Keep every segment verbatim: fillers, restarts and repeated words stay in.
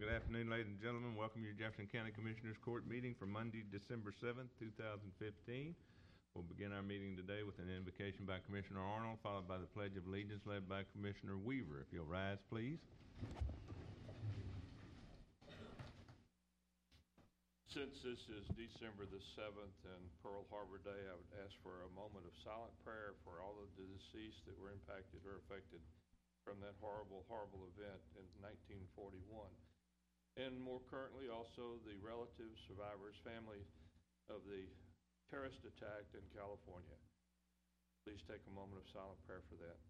Good afternoon, ladies and gentlemen. Welcome to your Jefferson County Commissioners Court meeting for Monday, December seventh, two thousand fifteen. We'll begin our meeting today with an invocation by Commissioner Arnold, followed by the Pledge of Allegiance led by Commissioner Weaver. If you'll rise, please. Since this is December the seventh and Pearl Harbor Day, I would ask for a moment of silent prayer for all of the deceased that were impacted or affected from that horrible, horrible event in nineteen forty-one. And more currently, also the relatives, survivors, families of the terrorist attack in California. Please take a moment of silent prayer for that.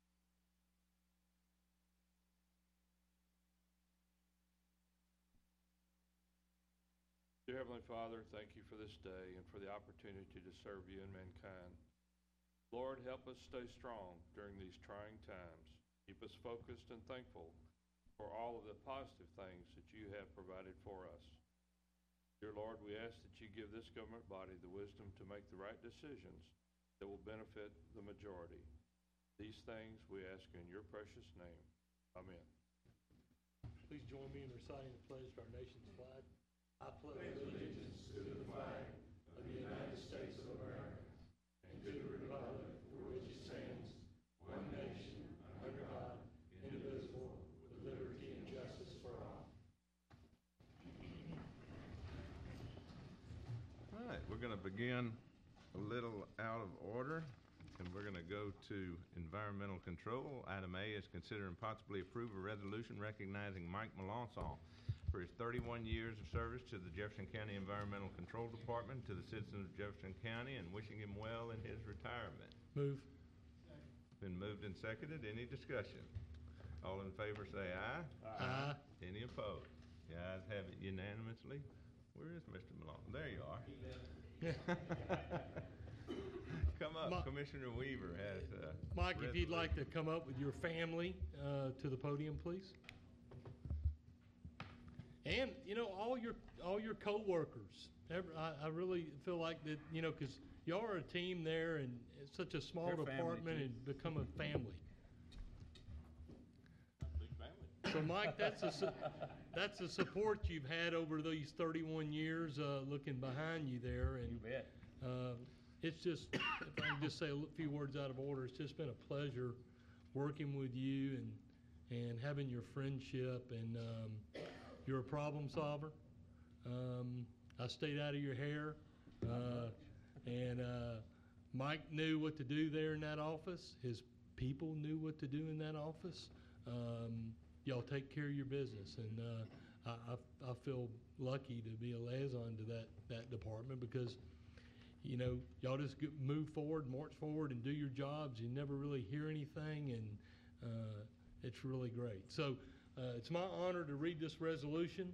Dear Heavenly Father, thank you for this day and for the opportunity to serve you and mankind. Lord, help us stay strong during these trying times. Keep us focused and thankful for all of the positive things that you have provided for us. Dear Lord, we ask that you give this government body the wisdom to make the right decisions that will benefit the majority. These things we ask in your precious name. Amen. Please join me in reciting the pledge to our nation's flag. I pledge allegiance to the flag of the United States of America and to the republic for which it stands, one nation, under God, indivisible, with liberty and justice for all. All right, we're going to begin a little out of order, and we're going to go to environmental control. Item A is consider and possibly approve a resolution recognizing Mike Melanson for his thirty-one years of service to the Jefferson County Environmental Control Department, to the citizens of Jefferson County, and wishing him well in his retirement. Move. Been moved and seconded. Any discussion? All in favor say aye. Aye. Any opposed? The ayes have it unanimously. Where is Mister Malone? There you are. Come up. Ma Commissioner Weaver has uh, Mike, if you'd like to come up with your family uh, to the podium, please. And, you know, all your all your co-workers. Every, I, I really feel like that, you know, because y'all are a team there, and it's such a small They're department and become a family. Big family. So, Mike, that's a that's the support you've had over these thirty-one years. Uh, looking behind you there, and you bet. Uh, it's just, if I can just say a few words out of order, it's just been a pleasure working with you and and having your friendship. And um, you're a problem solver. Um, I stayed out of your hair, uh, and uh, Mike knew what to do there in that office. His people knew what to do in that office. Um, y'all take care of your business, and uh, I, I, I feel lucky to be a liaison to that, that department, because, you know, y'all just get, move forward, march forward, and do your jobs. You never really hear anything, and uh, it's really great. So uh, it's my honor to read this resolution.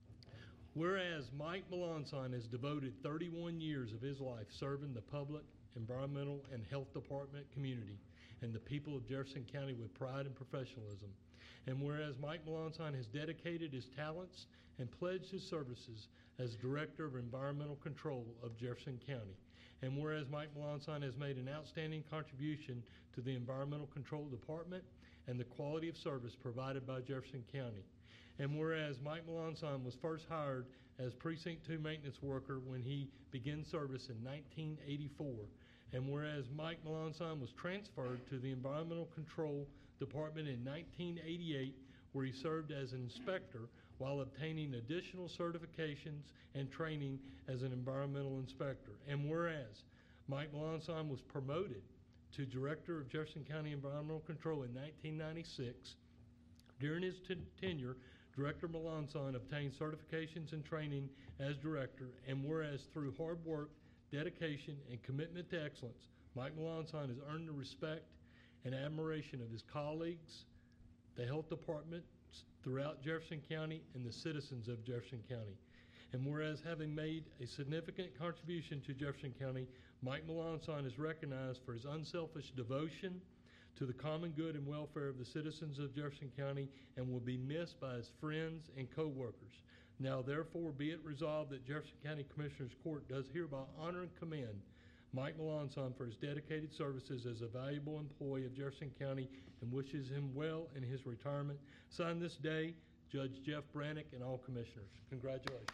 Whereas Mike Melanson has devoted thirty-one years of his life serving the public, environmental, and health department community and the people of Jefferson County with pride and professionalism. And whereas Mike Melanson has dedicated his talents and pledged his services as Director of Environmental Control of Jefferson County. And whereas Mike Melanson has made an outstanding contribution to the Environmental Control Department and the quality of service provided by Jefferson County. And whereas Mike Melanson was first hired as Precinct two maintenance worker when he began service in nineteen eighty-four, and whereas Mike Melanson was transferred to the Environmental Control Department in nineteen eighty-eight, where he served as an inspector while obtaining additional certifications and training as an environmental inspector. And whereas Mike Melanson was promoted to Director of Jefferson County Environmental Control in nineteen ninety-six, during his tenure, Director Melanson obtained certifications and training as director, and whereas through hard work, dedication, and commitment to excellence, Mike Melanson has earned the respect and admiration of his colleagues, the health department throughout Jefferson County, and the citizens of Jefferson County. And whereas having made a significant contribution to Jefferson County, Mike Melanson is recognized for his unselfish devotion to the common good and welfare of the citizens of Jefferson County, and will be missed by his friends and co-workers. Now therefore be it resolved that Jefferson County Commissioners Court does hereby honor and commend Mike Melanson for his dedicated services as a valuable employee of Jefferson County, and wishes him well in his retirement. Signed this day, Judge Jeff Brannick, and all commissioners. Congratulations.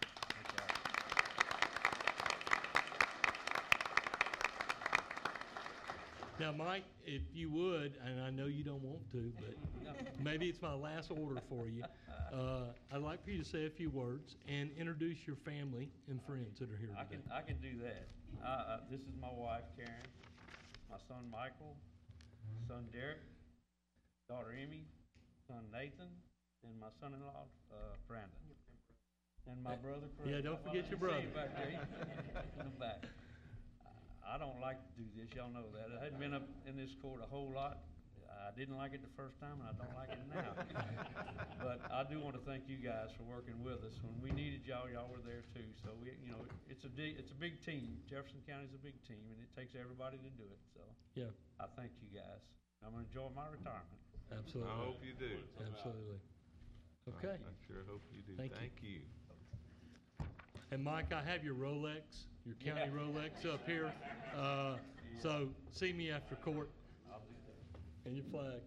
Now, Mike, if you would, and I know you don't want to, but maybe it's my last order for you. Uh, I'd like for you to say a few words and introduce your family and friends that are here I today. can, I can do that. Uh, uh, this is my wife, Karen, my son, Michael, son, Derek, daughter, Amy, son, Nathan, and my son-in-law, uh, Brandon. And my brother, Craig. Yeah, don't forget your Well, I brother. see you back there. In the back. I don't like to do this, y'all know that. I hadn't been up in this court a whole lot. I didn't like it the first time, and I don't like it now. But I do want to thank you guys for working with us. When we needed y'all, y'all were there too. So we, you know, it's a di- it's a big team. Jefferson County's a big team, and it takes everybody to do it. So Yeah, I thank you guys. I'm gonna enjoy my retirement. absolutely. I hope you do. Absolutely. Okay. I sure hope you do. Thank you. Thank you. And Mike, I have your Rolex, your county Yeah. Rolex up here. Uh, so see me after court I'll do that. and your flag.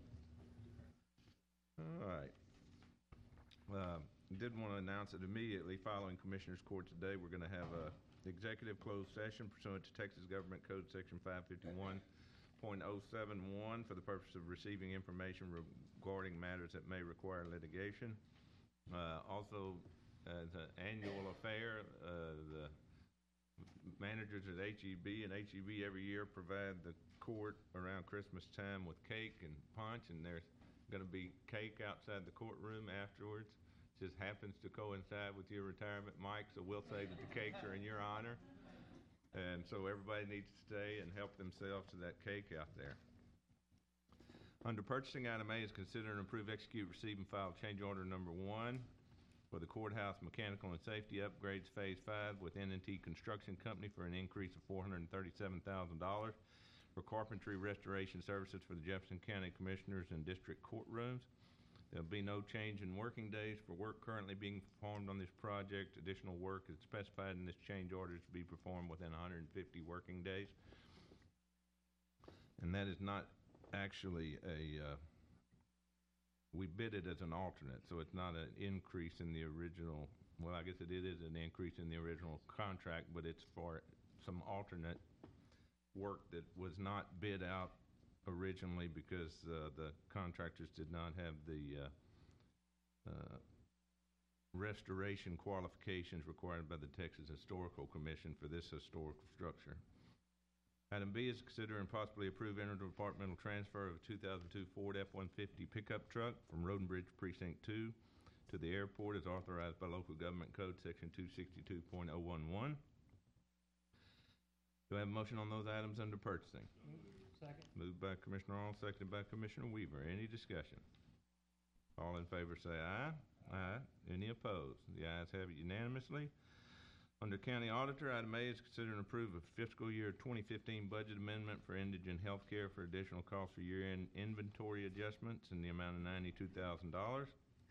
All right. Um, Did want to announce that immediately following Commissioners Court today, we're going to have a executive closed session pursuant to Texas Government Code Section five fifty-one point oh seven one for the purpose of receiving information regarding matters that may require litigation. Uh, Also, as an annual affair, uh, the managers at H E B and H E B every year provide the court around Christmas time with cake and punch, and there's going to be cake outside the courtroom afterwards. Just happens to coincide with your retirement, Mike, so we'll say that the cakes are in your honor. And so everybody needs to stay and help themselves to that cake out there. Under purchasing, item A is consider and approve, execute, receive, and file change order number one for the courthouse mechanical and safety upgrades phase five with N and T Construction Company for an increase of four hundred thirty-seven thousand dollars for carpentry restoration services for the Jefferson County Commissioners and District Courtrooms. There'll be no change in working days for work currently being performed on this project. Additional work is specified in this change order to be performed within one hundred fifty working days. And that is not actually a, uh, we bid it as an alternate, so it's not an increase in the original, well, I guess it is an increase in the original contract, but it's for some alternate work that was not bid out originally because uh, the contractors did not have the uh, uh, restoration qualifications required by the Texas Historical Commission for this historical structure. Item B is consider and possibly approve interdepartmental transfer of a two thousand two Ford F one fifty pickup truck from Road and Bridge Precinct two to the airport as authorized by Local Government Code Section two sixty-two point oh one one. Do I have a motion on those items under purchasing? Second. Moved by Commissioner Arnold, seconded by Commissioner Weaver. Any discussion? All in favor say aye. Aye. Any opposed? The ayes have it unanimously. Under County Auditor, item A is consider and approve a fiscal year twenty fifteen budget amendment for indigent health care for additional costs for year-end inventory adjustments in the amount of ninety-two thousand dollars.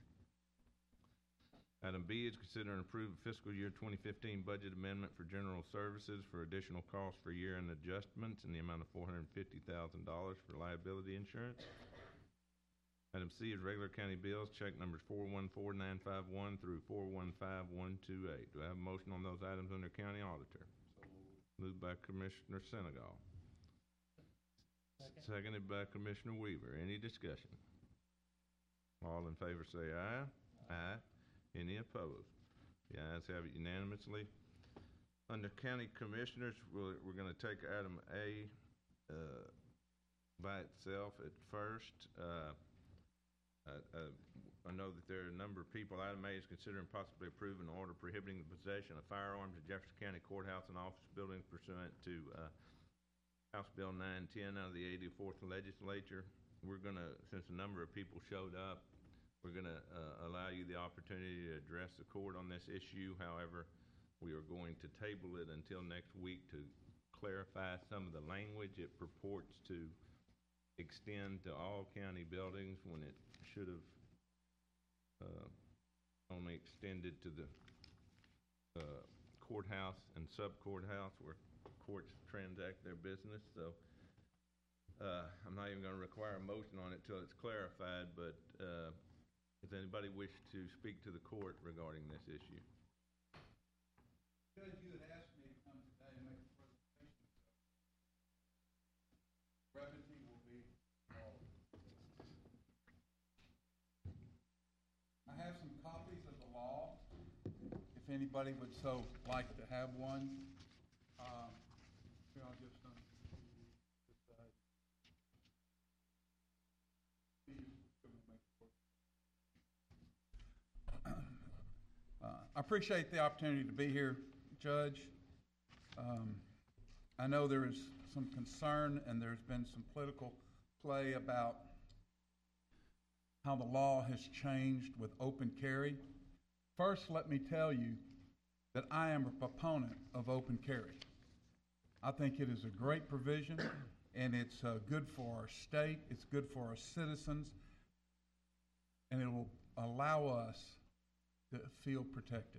Item B is consider and approve a fiscal year twenty fifteen budget amendment for general services for additional costs for year-end adjustments in the amount of four hundred fifty thousand dollars for liability insurance. Item C is regular county bills, check numbers four one four nine five one through four one five one two eight. Do I have a motion on those items under County Auditor? Moved by Commissioner Senegal. Second. Seconded by Commissioner Weaver. Any discussion? All in favor say aye. Aye. Any opposed? The ayes have it unanimously. Under County Commissioners, we're, we're gonna take item A, uh, by itself at first. Uh, uh, uh, I know that there are a number of people. Item A is considering possibly approving an order prohibiting the possession of firearms at Jefferson County Courthouse and office buildings pursuant to, uh, House Bill nine ten out of the eighty-fourth Legislature. We're gonna, since a number of people showed up, we're gonna, uh, allow you the opportunity to address the court on this issue. However, we are going to table it until next week to clarify some of the language. It purports to extend to all county buildings when it should have uh, only extended to the uh, courthouse and sub-courthouse where courts transact their business. So uh, I'm not even going to require a motion on it till it's clarified, but uh, Does anybody wish to speak to the court regarding this issue? Judge, you had asked me to come today and make a presentation. Brevity will be all. I have some copies of the law, if anybody would so like to have one. Um, here, I'll just, um, this side. Uh, I appreciate the opportunity to be here, Judge. Um, I know there is some concern and there's been some political play about how the law has changed with open carry. First, let me tell you that I am a proponent of open carry. I think it is a great provision, and it's uh, good for our state, it's good for our citizens, and it will allow us to feel protected.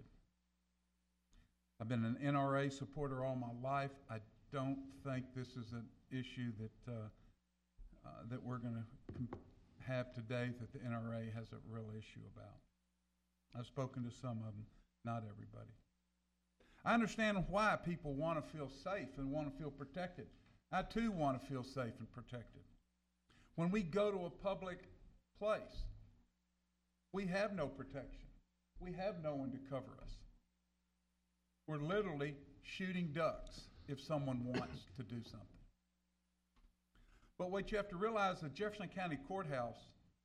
I've been an N R A supporter all my life. I don't think this is an issue that uh, uh, that we're going to com- have today that the N R A has a real issue about. I've spoken to some of them, not everybody. I understand why people want to feel safe and want to feel protected. I too want to feel safe and protected. When we go to a public place, we have no protection. We have no one to cover us. We're literally shooting ducks if someone wants to do something. But what you have to realize, the Jefferson County Courthouse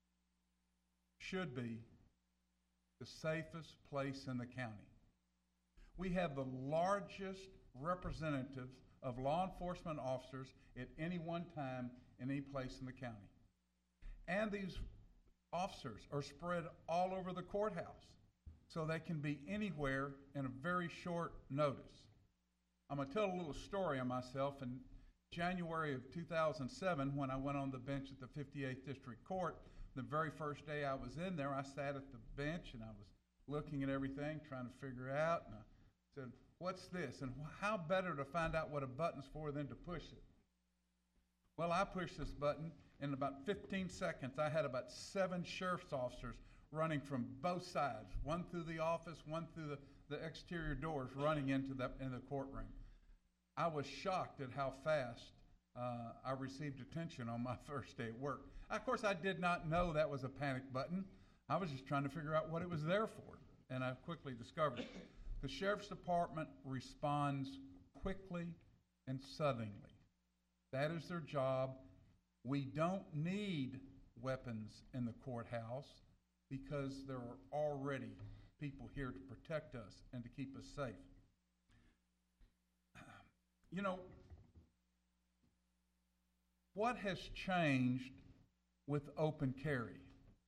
should be the safest place in the county. We have the largest representatives of law enforcement officers at any one time in any place in the county. And these officers are spread all over the courthouse, so they can be anywhere in a very short notice. I'm going to tell a little story on myself. In January of two thousand seven, when I went on the bench at the fifty-eighth District Court, the very first day I was in there, I sat at the bench and I was looking at everything, trying to figure out, and I said, what's this? And how better to find out what a button's for than to push it? Well, I pushed this button. In about fifteen seconds, I had about seven sheriff's officers running from both sides, one through the office, one through the, the exterior doors, running into the, in the courtroom. I was shocked at how fast uh, I received attention on my first day at work. Of course, I did not know that was a panic button. I was just trying to figure out what it was there for, and I quickly discovered it. The Sheriff's Department responds quickly and suddenly. That is their job. We don't need weapons in the courthouse because there are already people here to protect us and to keep us safe. You know, what has changed with open carry?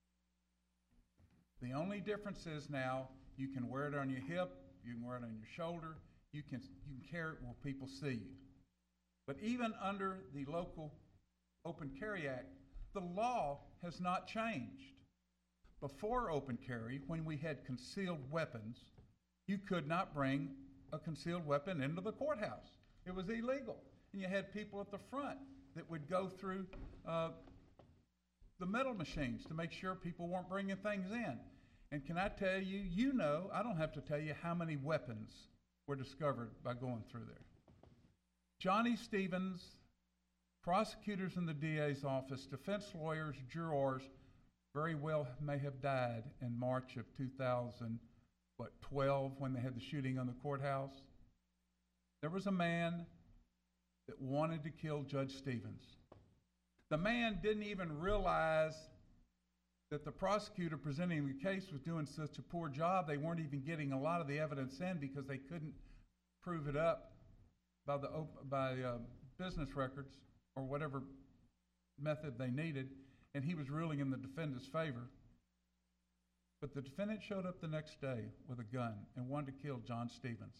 The only difference is now you can wear it on your hip, you can wear it on your shoulder, you can, you can carry it where people see you. But even under the local Open Carry Act, the law has not changed. Before open carry, when we had concealed weapons, you could not bring a concealed weapon into the courthouse. It was illegal. And you had people at the front that would go through uh, the metal machines to make sure people weren't bringing things in. And can I tell you, you know, I don't have to tell you how many weapons were discovered by going through there. Johnny Stevens, prosecutors in the D A's office, defense lawyers, jurors, very well may have died in March of two thousand, what, twelve, when they had the shooting on the courthouse. There was a man that wanted to kill Judge Stevens. The man didn't even realize that the prosecutor presenting the case was doing such a poor job, they weren't even getting a lot of the evidence in because they couldn't prove it up by the by uh, business records or whatever method they needed, and he was ruling in the defendant's favor. But the defendant showed up the next day with a gun and wanted to kill John Stevens.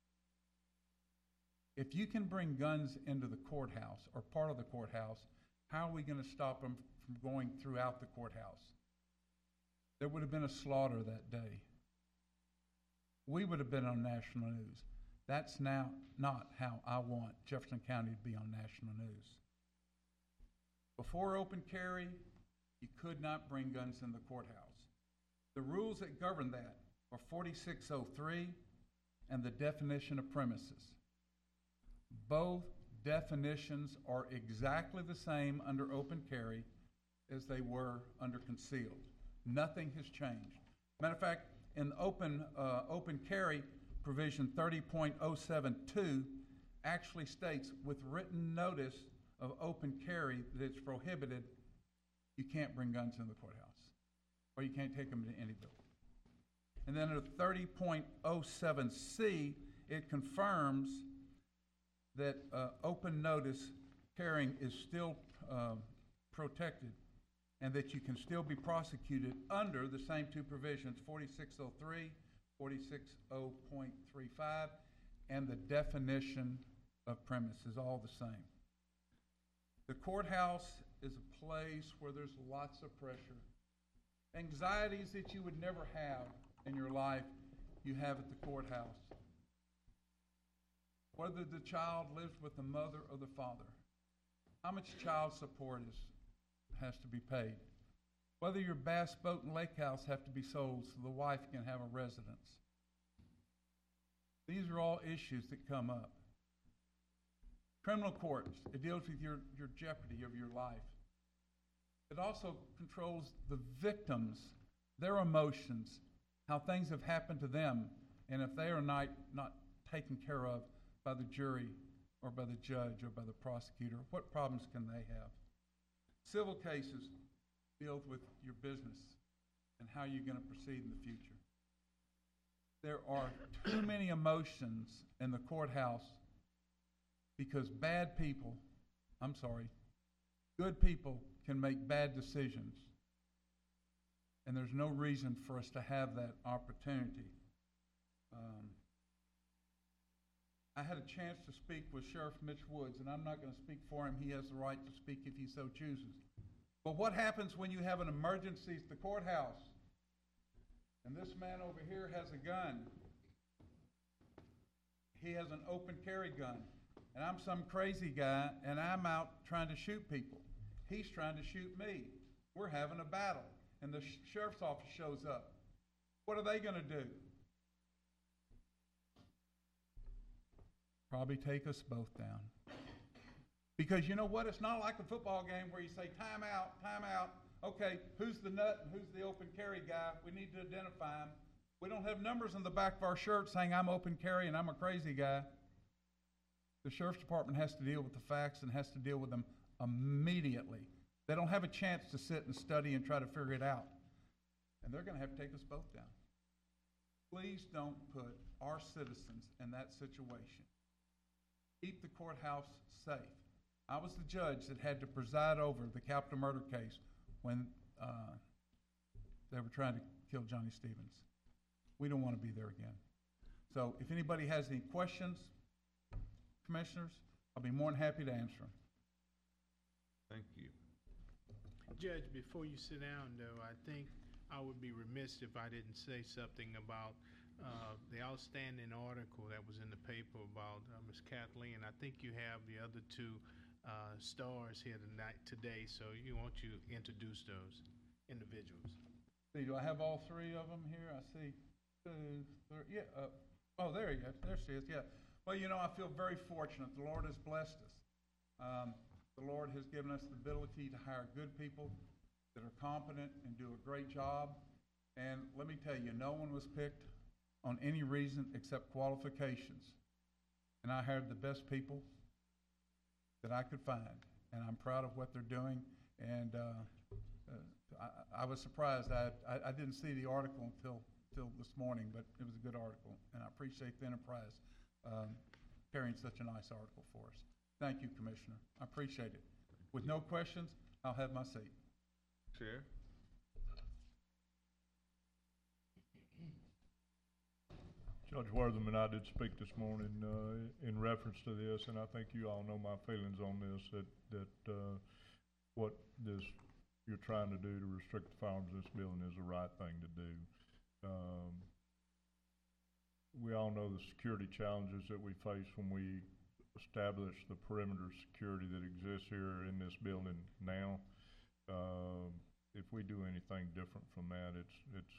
If you can bring guns into the courthouse or part of the courthouse, how are we going to stop them from going throughout the courthouse? There would have been a slaughter that day. We would have been on national news. That's now not how I want Jefferson County to be on national news. Before open carry, you could not bring guns in the courthouse. The rules that govern that are forty-six oh three and the definition of premises. Both definitions are exactly the same under open carry as they were under concealed. Nothing has changed. Matter of fact, in open, uh, open carry, provision thirty point oh seven two actually states with written notice of open carry that it's prohibited, you can't bring guns in the courthouse, or you can't take them to any building. And then under thirty point oh seven C, it confirms that uh, open notice carrying is still uh, protected, and that you can still be prosecuted under the same two provisions, forty-six oh three, forty-six oh point three five, and the definition of premise is all the same. The courthouse is a place where there's lots of pressure. Anxieties that you would never have in your life, you have at the courthouse. Whether the child lives with the mother or the father, how much child support is, has to be paid. Whether your bass boat and lake house have to be sold so the wife can have a residence. These are all issues that come up. Criminal courts, it deals with your, your jeopardy of your life. It also controls the victims, their emotions, how things have happened to them, and if they are not, not taken care of by the jury or by the judge or by the prosecutor, what problems can they have? Civil cases deal with your business and how you're going to proceed in the future. There are too many emotions in the courthouse because bad people, I'm sorry, good people can make bad decisions. And there's no reason for us to have that opportunity. Um, I had a chance to speak with Sheriff Mitch Woods, and I'm not going to speak for him. He has the right to speak if he so chooses. But what happens when you have an emergency at the courthouse, and this man over here has a gun? He has an open carry gun, and I'm some crazy guy, and I'm out trying to shoot people. He's trying to shoot me. We're having a battle, and the sh- sheriff's office shows up. What are they going to do? Probably take us both down. Because you know what? It's not like a football game where you say, time out, time out. Okay, who's the nut and who's the open carry guy? We need to identify him. We don't have numbers on the back of our shirt saying I'm open carry and I'm a crazy guy. The sheriff's department has to deal with the facts and has to deal with them immediately. They don't have a chance to sit and study and try to figure it out. And they're going to have to take us both down. Please don't put our citizens in that situation. Keep the courthouse safe. I was the judge that had to preside over the capital murder case when uh, they were trying to kill Johnny Stevens. We don't want to be there again. So if anybody has any questions, commissioners, I'll be more than happy to answer them. Thank you. Judge, before you sit down, though, I think I would be remiss if I didn't say something about uh, the outstanding article that was in the paper about uh, Miz Kathleen. I think you have the other two uh, stars here tonight today, so you want you introduce those individuals. See, do I have all three of them here? I see two, three, yeah. Uh, oh, there you go. There she is, yeah. Well, you know, I feel very fortunate. The Lord has blessed us. Um, the Lord has given us the ability to hire good people that are competent and do a great job. And let me tell you, no one was picked on any reason except qualifications. And I hired the best people that I could find. And I'm proud of what they're doing. And uh, uh, I, I was surprised. I, I, I didn't see the article until, until this morning, but it was a good article. And I appreciate the enterprise um, carrying such a nice article for us. Thank you, Commissioner. I appreciate it. With no questions, I'll have my seat. Chair? Judge Wortham and I did speak this morning uh, in reference to this, and I think you all know my feelings on this, that, that uh, what this you're trying to do to restrict the firearms in this building is the right thing to do. Um, we all know the security challenges that we face when we establish the perimeter security that exists here in this building now. Uh, if we do anything different from that, it's, it's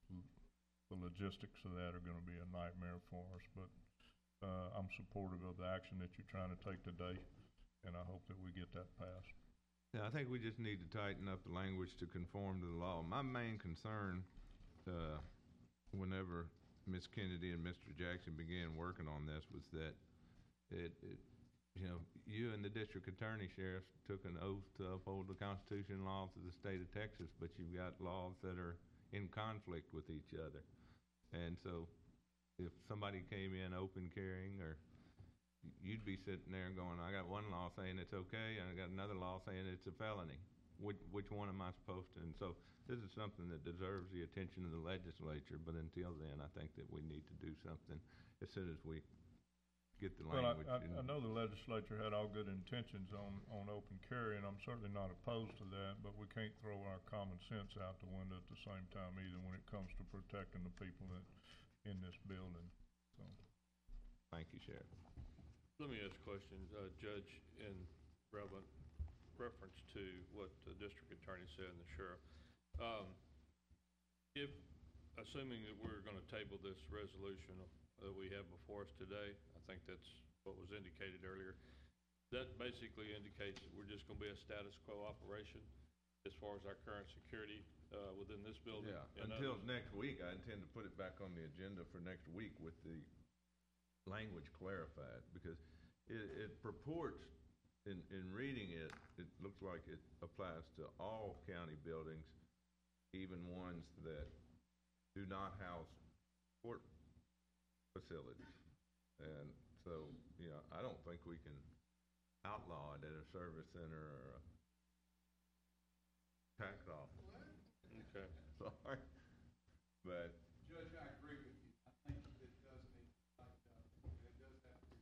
the logistics of that are gonna be a nightmare for us, but, uh, I'm supportive of the action that you're trying to take today, and I hope that we get that passed. Yeah, I think we just need to tighten up the language to conform to the law. My main concern, uh, whenever Miz Kennedy and Mister Jackson began working on this was that it, it, you know, you and the district attorney, sheriff, took an oath to uphold the Constitution and laws of the state of Texas, but you've got laws that are in conflict with each other. And so if somebody came in open carrying, or you'd be sitting there going, I got one law saying it's okay, and I got another law saying it's a felony. Which, which one am I supposed to? And so this is something that deserves the attention of the legislature, but until then, I think that we need to do something as soon as we get the Well, I, language. I, in- I know the legislature had all good intentions on, on open carry, and I'm certainly not opposed to that, but we can't throw our common sense out the window at the same time either when it comes to protecting the people that, in this building, so. Thank you, Sheriff. Let me ask a question, uh, Judge, in relevant reference to what the district attorney said and the sheriff. Um, if, assuming that we're gonna table this resolution that we have before us today, I think that's what was indicated earlier, that basically indicates that we're just gonna be a status quo operation as far as our current security, uh, within this building? Yeah, and until others? next week, I intend to put it back on the agenda for next week with the language clarified, because it, it purports, in, in reading it, it looks like it applies to all county buildings, even ones that do not house court facilities. And so, you know, I don't think we can outlaw it at a service center or a tax office. Okay. Sorry, but Judge, I agree with you. I think it does need to tighten up, and it does have to be.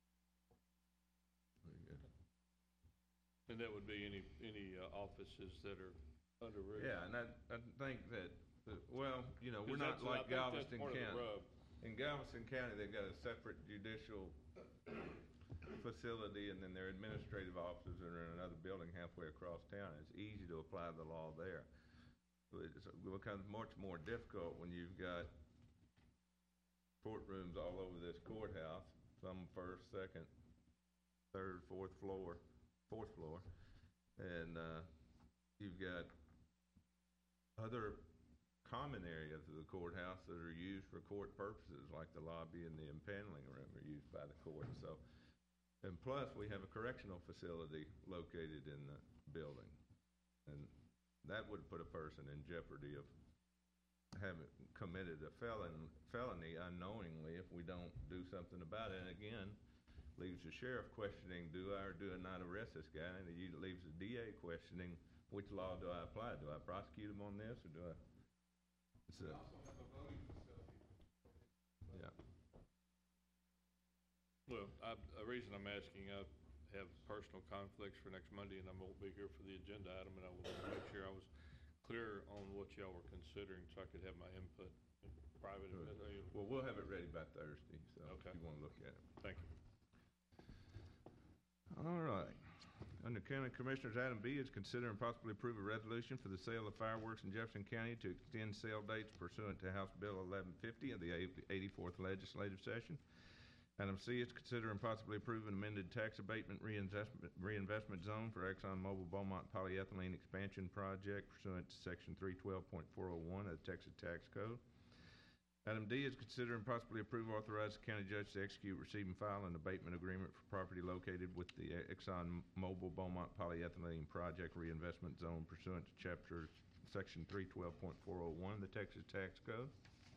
And that would be any, any, uh, offices that are under roof? yeah, and I, I think that, that- well, you know, we're 'Cause not that's- I like think that's Galveston part of the County. rub. In Galveston County, they've got a separate judicial facility, and then their administrative offices are in another building halfway across town. It's easy to apply the law there. But it's- it becomes much more difficult when you've got courtrooms all over this courthouse, some first, second, third, fourth floor, fourth floor. And, uh, you've got other common areas of the courthouse that are used for court purposes, like the lobby and the impaneling room are used by the court, so. And plus, we have a correctional facility located in the building. And that would put a person in jeopardy of having committed a felon, felony unknowingly if we don't do something about it. And again, leaves the sheriff questioning, do I or do I not arrest this guy? And it leaves the D A questioning, which law do I apply? Do I prosecute him on this, or do I? It's We a, also have a voting facility. yeah. Well, I, the reason I'm asking, I have personal conflicts for next Monday, and I won't be here for the agenda item, and I will make sure I was clear on what y'all were considering, so I could have my input in private. Good. uh, Well, we'll have it ready by Thursday, so Okay. if you wanna look at it. Thank you. All right. Under County Commissioners, item B is consider and possibly approve a resolution for the sale of fireworks in Jefferson County to extend sale dates pursuant to House Bill eleven fifty of the eighty-fourth Legislative Session. Item C is consider and possibly approve an amended tax abatement reinvestment, reinvestment zone for ExxonMobil Beaumont Polyethylene Expansion Project pursuant to Section three twelve point four oh one of the Texas Tax Code. Item D is consider and possibly approve authorize the county judge to execute, receive, and file an abatement agreement for property located with the ExxonMobil Beaumont Polyethylene Project Reinvestment Zone pursuant to Chapter, Section three twelve point four oh one of the Texas Tax Code.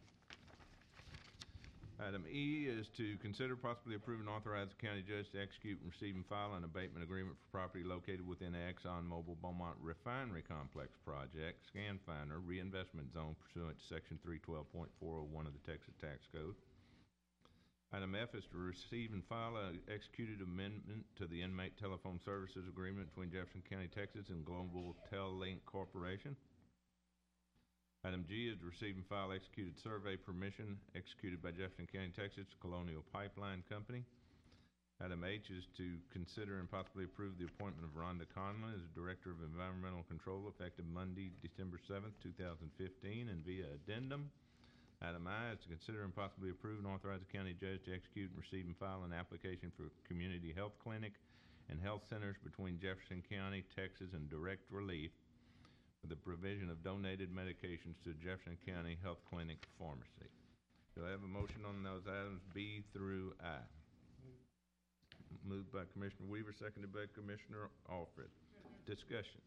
Item E is to consider possibly approve and authorize the county judge to execute, receive, and file an abatement agreement for property located within the ExxonMobil Beaumont Refinery Complex Project, Scan Finder, Reinvestment Zone pursuant to Section three twelve point four oh one of the Texas Tax Code. Item F is to receive and file an executed amendment to the Inmate Telephone Services Agreement between Jefferson County, Texas and Global Tel-Link Corporation. Item G is to receive and file executed survey permission executed by Jefferson County, Texas, Colonial Pipeline Company. Item H is to consider and possibly approve the appointment of Rhonda Conlon as Director of Environmental Control effective Monday, December seventh, two thousand fifteen, and via addendum. Item I is to consider and possibly approve and authorize the county judge to execute and receive and file an application for community health clinic and health centers between Jefferson County, Texas, and Direct Relief for the provision of donated medications to Jefferson County Health Clinic Pharmacy. Do I have a motion on those items B through I? Moved by Commissioner Weaver, seconded by Commissioner Alfred. Discussion.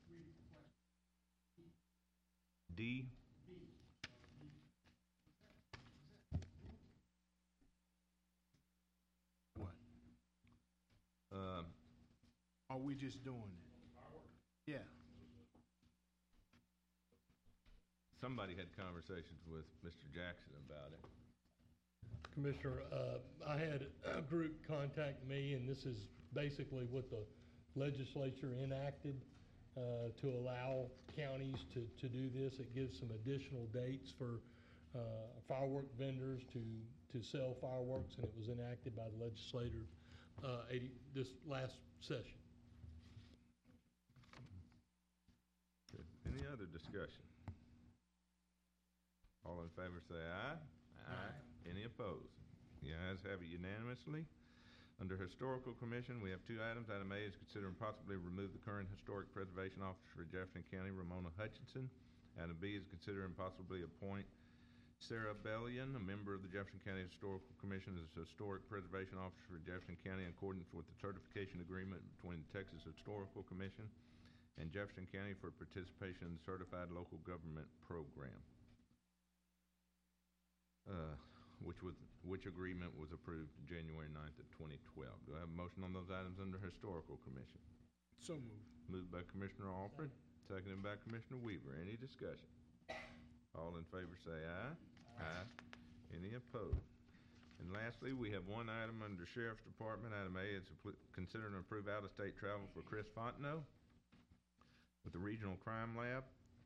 D. What? Um, Are we just doing it? Yeah. somebody had conversations with Mister Jackson about it. Commissioner, uh, I had a group contact me, and this is basically what the legislature enacted uh, to allow counties to, to do this. It gives some additional dates for uh, firework vendors to, to sell fireworks, and it was enacted by the legislature uh, eighty, this last session. Good. Any other discussion? All in favor say aye. Aye. Any opposed? The ayes have it unanimously. Under Historical Commission, we have two items. Item A is consider and possibly remove the current Historic Preservation Officer for Jefferson County, Ramona Hutchinson. Item B is consider and possibly appoint Sarah Bellion, a member of the Jefferson County Historical Commission, as Historic Preservation Officer for Jefferson County in accordance with the certification agreement between the Texas Historical Commission and Jefferson County for participation in the Certified Local Government Program. Uh, which was, which agreement was approved January ninth of twenty twelve. Do I have a motion on those items under Historical Commission? So moved. Moved by Commissioner Alford, seconded by Commissioner Weaver. Any discussion? All in favor say aye. Aye. Any opposed? And lastly, we have one item under Sheriff's Department. Item A is to pl- consider and approve out-of-state travel for Chris Fontenot with the Regional Crime Lab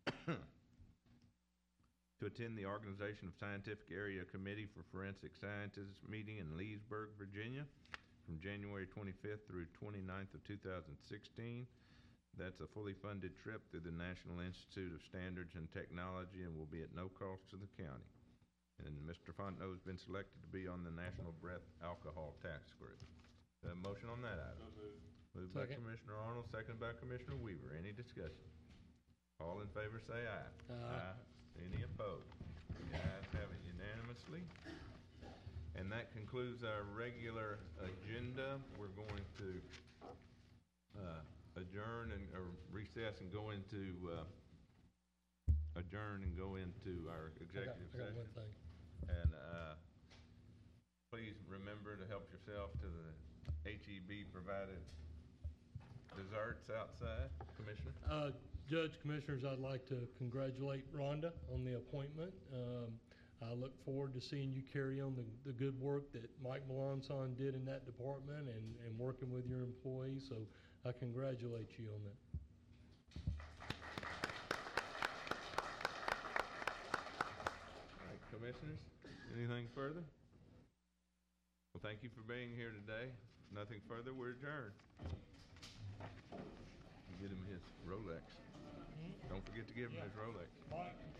to attend the Organization of Scientific Area Committee for Forensic Scientists meeting in Leesburg, Virginia from January twenty-fifth through twenty-ninth of two thousand sixteen. That's a fully funded trip through the National Institute of Standards and Technology and will be at no cost to the county. And Mister Fontenot has been selected to be on the National Breath Alcohol Tax Group. Do I have a motion on that item? Moved by Second. Commissioner Arnold, seconded by Commissioner Weaver. Any discussion? All in favor say aye. Aye. Any opposed? The ayes have it unanimously. And that concludes our regular agenda. We're going to uh, adjourn and, or recess and go into, uh, adjourn and go into our I got, executive I got session. one thing. And uh, please remember to help yourself to the H E B provided desserts outside, Commissioner. Uh, Judge, Commissioners, I'd like to congratulate Rhonda on the appointment. Um, I look forward to seeing you carry on the, the good work that Mike Melanson did in that department and, and working with your employees, so I congratulate you on that. All right, Commissioners, anything further? Well, thank you for being here today. Nothing further, we're adjourned. Get him his Rolex. Don't forget to give him his Rolex.